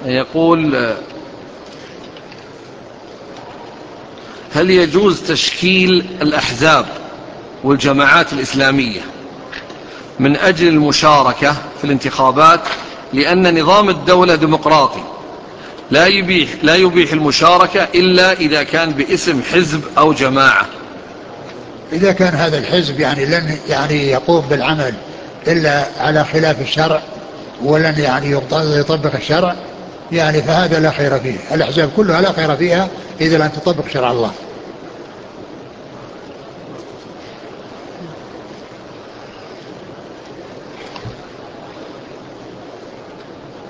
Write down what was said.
يقول: هل يجوز تشكيل الأحزاب والجماعات الإسلامية من أجل المشاركة في الانتخابات، لأن نظام الدولة ديمقراطي لا يبيح المشاركة إلا إذا كان باسم حزب أو جماعة؟ إذا كان هذا الحزب لن يقوم بالعمل إلا على خلاف الشرع، ولن يطبق الشرع، فهذا لا خير فيه. الأحزاب كلها لا خير فيها إذا لم تطبق شرع الله.